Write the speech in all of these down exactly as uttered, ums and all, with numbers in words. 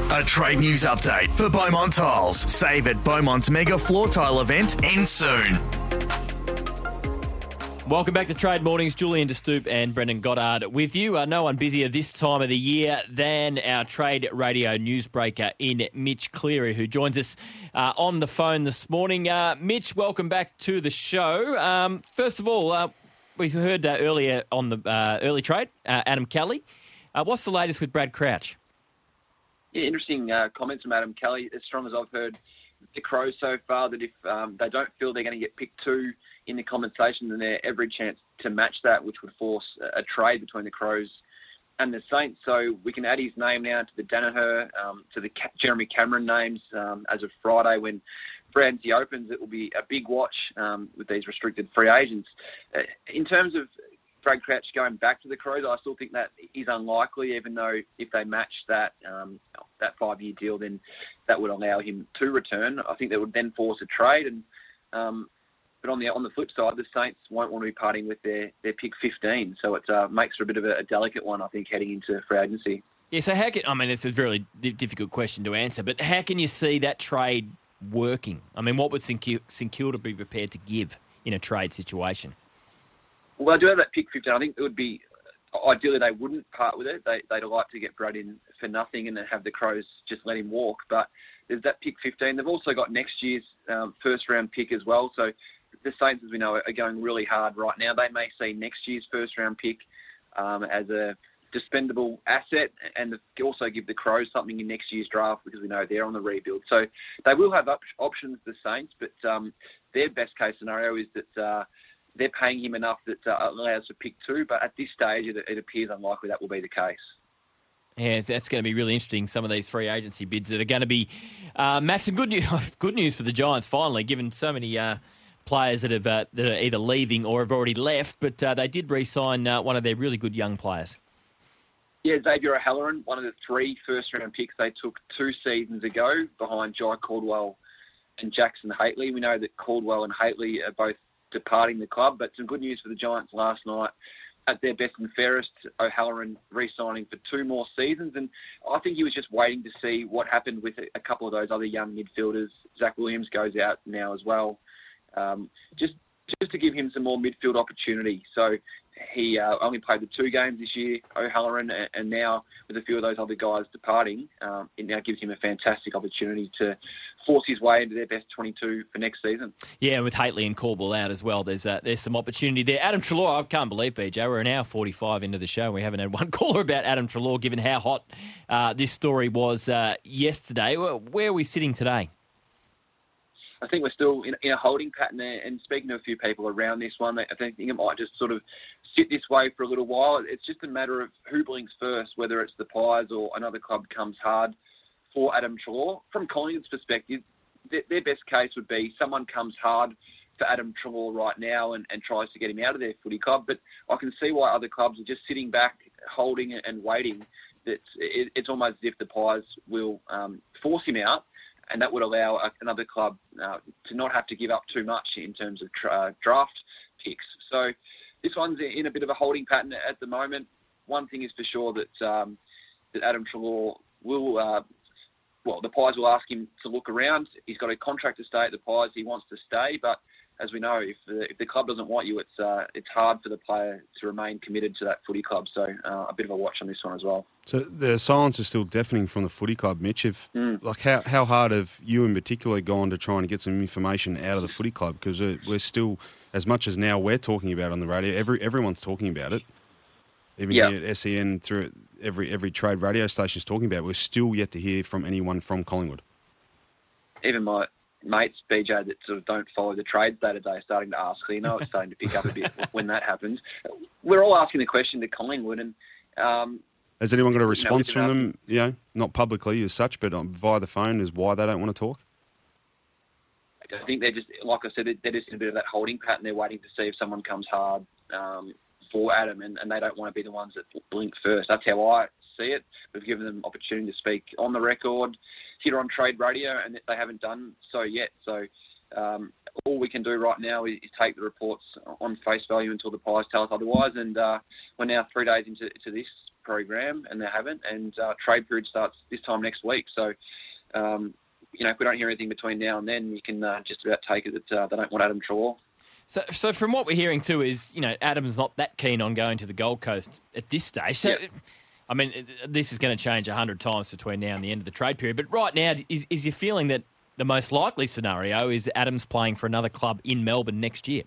A trade news update for Beaumont Tiles. Save at Beaumont's mega floor tile event ends soon. Welcome back to Trade Mornings. Julian De Stoop and Brendan Goddard with you. Uh, no one busier this time of the year than our trade radio newsbreaker in Mitch Cleary, who joins us uh, on the phone this morning. Uh, Mitch, welcome back to the show. Um, first of all, uh, we heard uh, earlier on the uh, early trade, uh, Adam Kelly. Uh, what's the latest with Brad Crouch? Yeah, interesting uh, comments from Adam Kelly. As strong as I've heard the Crows so far, that if um, they don't feel they're going to get picked two in the compensation, then they're every chance to match that, which would force a, a trade between the Crows and the Saints. So we can add his name now to the Danaher, um, to the Ca- Jeremy Cameron names um, as of Friday when free agency opens. It will be a big watch um, with these restricted free agents. Uh, in terms of Brad Crouch going back to the Crows, I still think that is unlikely, even though if they match that um, that five-year deal, then that would allow him to return. I think that would then force a trade. And um, But on the on the flip side, the Saints won't want to be parting with their, their pick fifteen, so it uh, makes for a bit of a, a delicate one, I think, heading into free agency. Yeah, so how can, I mean, it's a very difficult question to answer, but how can you see that trade working? I mean, what would St Kilda be prepared to give in a trade situation? Well, I do have that pick fifteen. I think it would be, ideally they wouldn't part with it. They, they'd like to get Brad in for nothing and then have the Crows just let him walk. But there's that pick fifteen. They've also got next year's um, first-round pick as well. So the Saints, as we know, are going really hard right now. They may see next year's first-round pick um, as a dispendable asset and also give the Crows something in next year's draft because we know they're on the rebuild. So they will have op- options, the Saints, but um, their best-case scenario is that uh, they're paying him enough that uh, allows to pick two, but at this stage it, it appears unlikely that will be the case. Yeah, that's going to be really interesting, some of these free agency bids that are going to be uh, matched. Some good news, good news for the Giants, finally, given so many uh, players that have uh, that are either leaving or have already left, but uh, they did re-sign uh, one of their really good young players. Yeah, Xavier O'Halloran, one of the three first-round picks they took two seasons ago behind Jai Caldwell and Jackson Hately. We know that Caldwell and Hately are both departing the club, but some good news for the Giants last night. At their best and fairest, O'Halloran re-signing for two more seasons, and I think he was just waiting to see what happened with a couple of those other young midfielders. Zach Williams goes out now as well, um, just just to give him some more midfield opportunity. So he uh, only played the two games this year, O'Halloran, and now with a few of those other guys departing, um, it now gives him a fantastic opportunity to force his way into their best twenty-two for next season. Yeah, and with Hately and Caldwell out as well, there's uh, there's some opportunity there. Adam Treloar, I can't believe, B J, we're an hour forty-five into the show. We haven't had one caller about Adam Treloar, given how hot uh, this story was uh, yesterday. Where are we sitting today? I think we're still in, in a holding pattern there, and speaking to a few people around this one, I think it might just sort of sit this way for a little while. It's just a matter of who blinks first, whether it's the Pies or another club comes hard for Adam Treloar. From Collingwood's perspective, their, their best case would be someone comes hard for Adam Treloar right now and, and tries to get him out of their footy club. But I can see why other clubs are just sitting back, holding and waiting. That it, it's almost as if the Pies will um, force him out, and that would allow a, another club uh, to not have to give up too much in terms of tra- uh, draft picks. So this one's in a bit of a holding pattern at the moment. One thing is for sure that um, that Adam Treloar will, uh, well, the Pies will ask him to look around. He's got a contract to stay at the Pies. He wants to stay, but as we know, if the, if the club doesn't want you, it's uh, it's hard for the player to remain committed to that footy club. So uh, a bit of a watch on this one as well. So the silence is still deafening from the footy club, Mitch. If Mm. like how how hard have you in particular gone to try and get some information out of the footy club? Because we're, we're still, as much as now we're talking about it on the radio, every everyone's talking about it. Even Yeah. here at S E N, through every every trade radio station is talking about it. We're still yet to hear from anyone from Collingwood. Even my mates, B J, that sort of don't follow the trades day to day are starting to ask. So you know it's starting to pick up a bit when that happens. We're all asking the question to Collingwood, and um, has anyone got a you know, response we've from been them? You know, not publicly as such, but via the phone, as why they don't want to talk. I think they're just, like I said, they're just in a bit of that holding pattern. They're waiting to see if someone comes hard um, for Adam, and, and they don't want to be the ones that blink first. That's how I see it. We've given them opportunity to speak on the record here on Trade Radio, and they haven't done so yet. So um, all we can do right now is, is take the reports on face value until the Pies tell us otherwise. And uh, we're now three days into to this program, and they haven't. And uh, trade period starts this time next week. So, um, you know, if we don't hear anything between now and then, you can uh, just about take it that uh, they don't want Adam Treloar. So, so from what we're hearing too is, you know, Adam's not that keen on going to the Gold Coast at this stage. So, Yeah. I mean, this is going to change a hundred times between now and the end of the trade period. But right now, is is your feeling that the most likely scenario is Adam's playing for another club in Melbourne next year?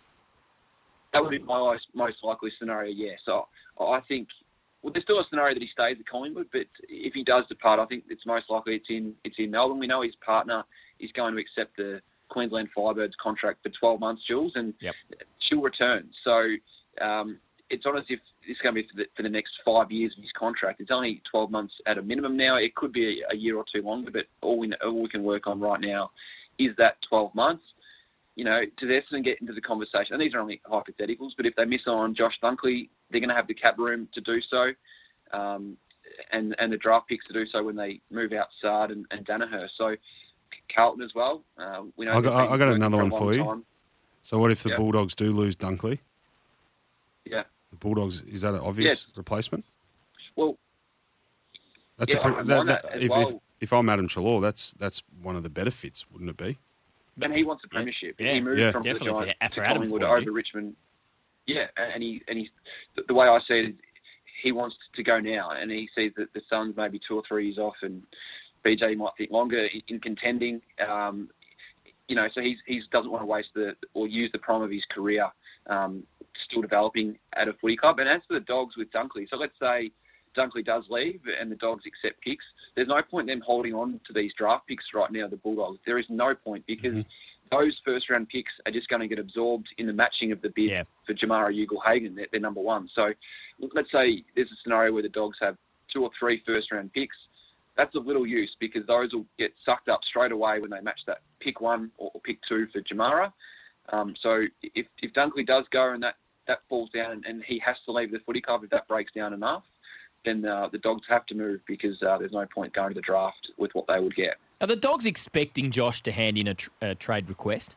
That would be my most likely scenario, yeah. So I think, well, there's still a scenario that he stays at Collingwood, but if he does depart, I think it's most likely it's in it's in Melbourne. We know his partner is going to accept the Queensland Firebirds contract for twelve months, Jules, and yep. she'll return. So um, it's not as if it's going to be for the, for the next five years of his contract. It's only twelve months at a minimum now. It could be a, a year or two longer, but all we, all we can work on right now is that twelve months. You know, does Essendon get into the conversation? And these are only hypotheticals, but if they miss on Josh Dunkley, they're going to have the cap room to do so, um, and and the draft picks to do so when they move out Sard and, and Danaher. So Carlton as well. Uh, we know I got, I got another one for you. Time. So what if the yeah. Bulldogs do lose Dunkley? Yeah. The Bulldogs, is that an obvious yeah. replacement? Well, that's yeah, a pretty, I that, that that, as if, well. if, if I'm Adam Treloar, that's that's one of the better fits, wouldn't it be? And he wants a premiership. Yeah. He moved Yeah. from the Definitely Giants for- for to Adam's Collingwood point of over view. Richmond. Yeah, and he and he, the way I see it is he wants to go now, and he sees that the Suns maybe two or three years off, and B J might think longer in contending. Um, you know, so he's he doesn't want to waste the or use the prime of his career um, still developing at a footy club. And as for the Dogs with Dunkley, so let's say Dunkley does leave and the Dogs accept picks, there's no point in them holding on to these draft picks right now, the Bulldogs. There is no point because mm-hmm. those first-round picks are just going to get absorbed in the matching of the bid yeah. for Jamara Ugle-Hagan. They're, they're number one. So let's say there's a scenario where the Dogs have two or three first-round picks. That's of little use because those will get sucked up straight away when they match that pick one or, or pick two for Jamara. Um, so if, if Dunkley does go and that, that falls down and, and he has to leave the footy club, if that breaks down enough, then uh, the Dogs have to move because uh, there's no point going to the draft with what they would get. Are the Dogs expecting Josh to hand in a, tr- a trade request?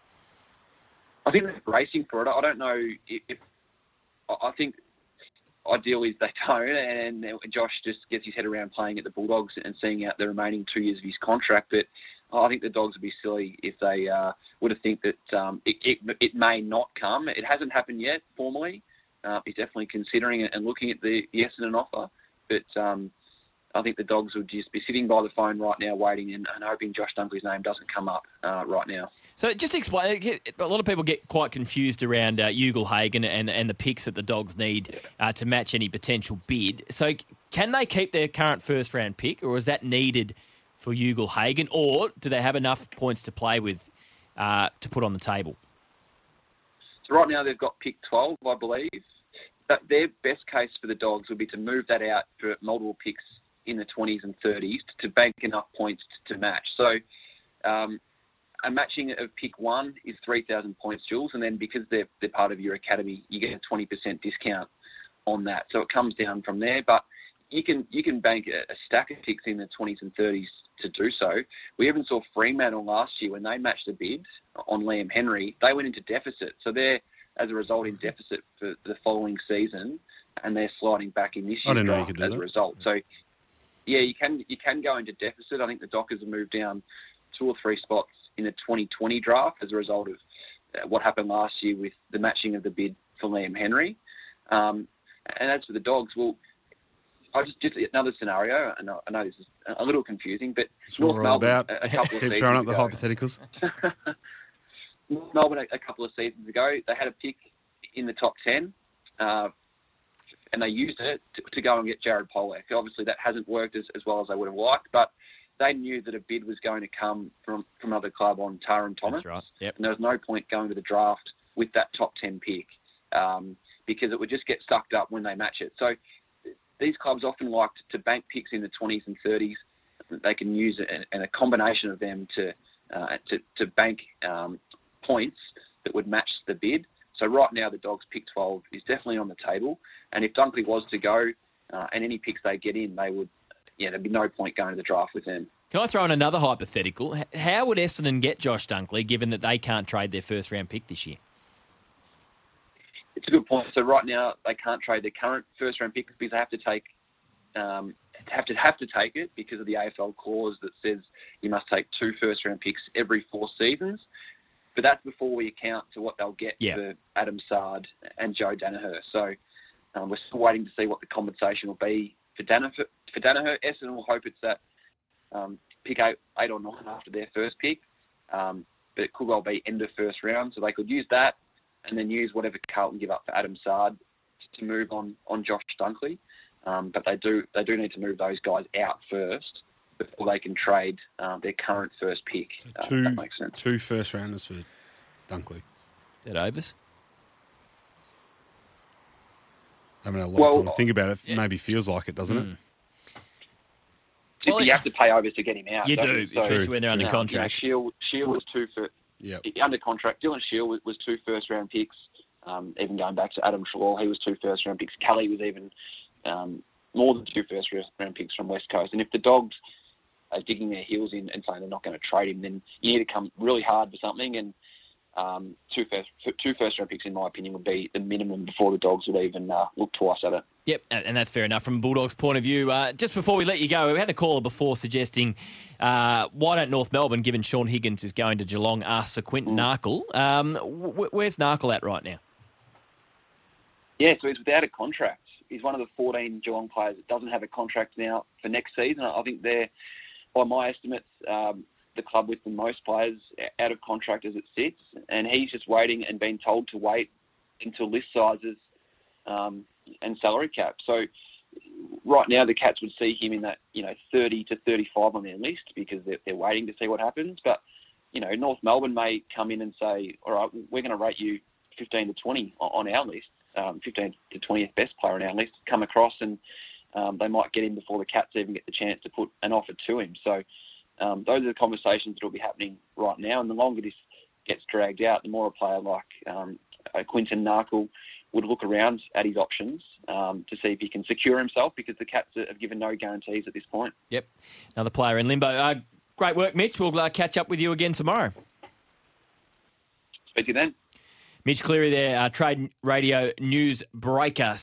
I think they're bracing for it. I don't know if, if I think ideally is they don't, and Josh just gets his head around playing at the Bulldogs and seeing out the remaining two years of his contract. But I think the Dogs would be silly if they uh, would have think that um, it, it, it may not come. It hasn't happened yet formally. Uh, he's definitely considering it and looking at the, the Essendon offer. But um, I think the Dogs would just be sitting by the phone right now waiting and, and hoping Josh Dunkley's name doesn't come up uh, right now. So just explain, a lot of people get quite confused around uh, Ugle-Hagan and, and the picks that the Dogs need uh, to match any potential bid. So can they keep their current first-round pick, or is that needed for Ugle-Hagan, or do they have enough points to play with uh, to put on the table? So right now they've got pick twelve, I believe. But their best case for the Dogs would be to move that out for multiple picks in the twenties and thirties to bank enough points to match. So um, a matching of pick one is three thousand points, Jules, and then because they're, they're part of your academy, you get a twenty percent discount on that. So it comes down from there, but you can you can bank a, a stack of picks in the twenties and thirties to do so. We even saw Fremantle last year when they matched the bid on Liam Henry, they went into deficit. So they're, as a result, in deficit for the following season, and they're sliding back in this year's draft as a result. So, yeah, you can you can go into deficit. I think the Dockers have moved down two or three spots in the twenty twenty draft as a result of uh, what happened last year with the matching of the bid for Liam Henry. Um, and as for the Dogs, well, I just just another scenario, and I know this is a little confusing, but That's North what we're all Melbourne about. a, a couple of Keep seasons throwing up the ago, hypotheticals. North Melbourne a, a couple of seasons ago, they had a pick in the top ten, uh, and they used it to, to go and get Jared Pollock. Obviously, that hasn't worked as, as well as they would have liked, but they knew that a bid was going to come from, from another club on Taron Thomas. That's right. Yep. And there was no point going to the draft with that top ten pick um, because it would just get sucked up when they match it. So these clubs often like to bank picks in the twenties and thirties. They can use it and a combination of them to uh, to, to bank um, points that would match the bid. So right now the Dogs pick twelve is definitely on the table. And if Dunkley was to go uh, and any picks they get in, they would, yeah, there'd be no point going to the draft with them. Can I throw in another hypothetical? How would Essendon get Josh Dunkley given that they can't trade their first round pick this year? It's a good point. So right now they can't trade their current first round pick because they have to take um, have to have to take it because of the A F L clause that says you must take two first round picks every four seasons. But that's before we account to what they'll get yeah. for Adam Sard and Joe Danaher. So um, we're still waiting to see what the compensation will be for Danaher. For Danaher, Essendon will hope it's that um, pick eight, eight or nine after their first pick. Um, but it could well be end of first round, so they could use that and then use whatever Carlton give up for Adam Sard to move on on Josh Dunkley. Um, but they do they do need to move those guys out first before they can trade uh, their current first pick. So uh, two, if that makes sense. Two first rounders for Dunkley. Is that overs? I mean, a lot Well, of time to think about it. yeah. Maybe feels like it, doesn't Mm. it? Well, Well, you have to pay overs to get him out. You don't do, you? especially when they're under um, contract. You know, Shield, Shield was two for Yeah. under contract. Dylan Shield was, was two first round picks. Um, even going back to Adam Trelaw, he was two first round picks. Kelly was even um, more than two first round picks from West Coast. And if the Dogs are digging their heels in and saying they're not going to trade him, then you need to come really hard for something. And um, two first two first round picks, in my opinion, would be the minimum before the Dogs would even uh, look twice at it. Yep, and and that's fair enough from Bulldogs' point of view. Uh, just before we let you go, we had a caller before suggesting uh, why don't North Melbourne, given Sean Higgins is going to Geelong, ask for Quinton Narkle. Um, wh- where's Narkle at right now? Yeah, so he's without a contract. He's one of the fourteen Geelong players that doesn't have a contract now for next season. I think they're, by my estimates, um, the club with the most players out of contract as it sits, and he's just waiting and being told to wait until list sizes um, and salary cap. So right now the Cats would see him in that, you know, thirty to thirty-five on their list because they're, they're waiting to see what happens. But, you know, North Melbourne may come in and say, all right, we're going to rate you fifteen to twenty on our list, um, fifteen to twentieth best player on our list, come across and um, they might get him before the Cats even get the chance to put an offer to him. So um, those are the conversations that will be happening right now. And the longer this gets dragged out, the more a player like um, Quinton Narkle would look around at his options um, to see if he can secure himself, because the Cats have given no guarantees at this point. Yep, another player in limbo. Uh, great work, Mitch. We'll uh, catch up with you again tomorrow. Speak to you then. Mitch Cleary there, uh, Trade Radio News Breaker.